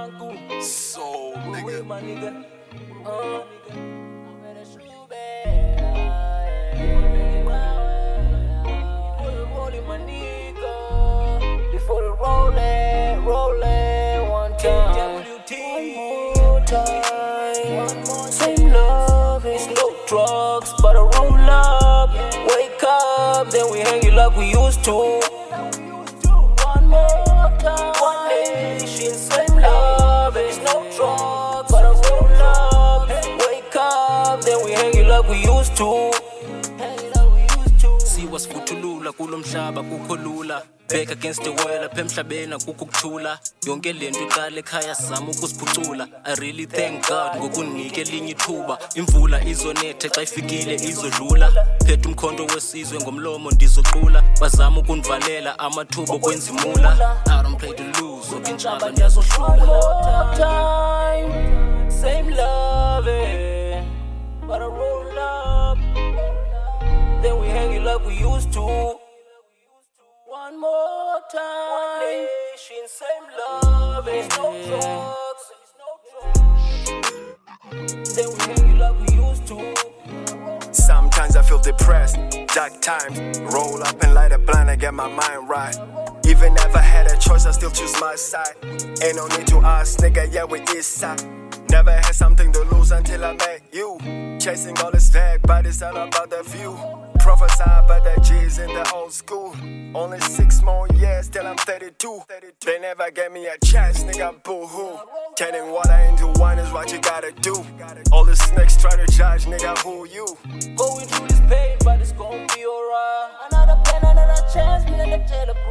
Soul, nigga. My nigga. Before the rolling, one time. Same love, it's no drugs, but I roll up. Wake up, then we hang it like we used to. One more time. One nation, same love, it's no drugs, but I roll up. Wake up, then we hang it like we used to. Siwasifutulula kulo mhlaba kukho lula. Back against the wall apha emhlabeni akukho kuthula. Yonke lento iqala ekhaya sami ukusiphucula. I really thank God ngokunginike elinye ithuba. Imvula izonethe xa ifikile izodlula. Phethe umkhonto wesizwe ngomlomo ndizoqula. Bazama ukunivalela amathuba okwenza imula. I don't play to lose, okinjaba ndiyazohlula. Time, same love, but I roll up. Then we hang it like we used to. One more time. One nation, same love, it's no drugs. Then we hang it like we used to. Sometimes I feel depressed, dark times. Roll up and light a blunt and get my mind right. Even if I had a choice, I still choose my side. Ain't no need to ask, nigga, yeah, we east side. Never had something to lose until I met you. Chasing all this vague, but it's all about the view. Prophesied by the G's in the old school. Only 6 more years till I'm 32. They never gave me a chance, nigga, boo-hoo. Turning water into wine is what you gotta do. All the snakes try to judge, nigga, who you? Going through this pain, but it's gonna be alright. Another pen, another chance, me and the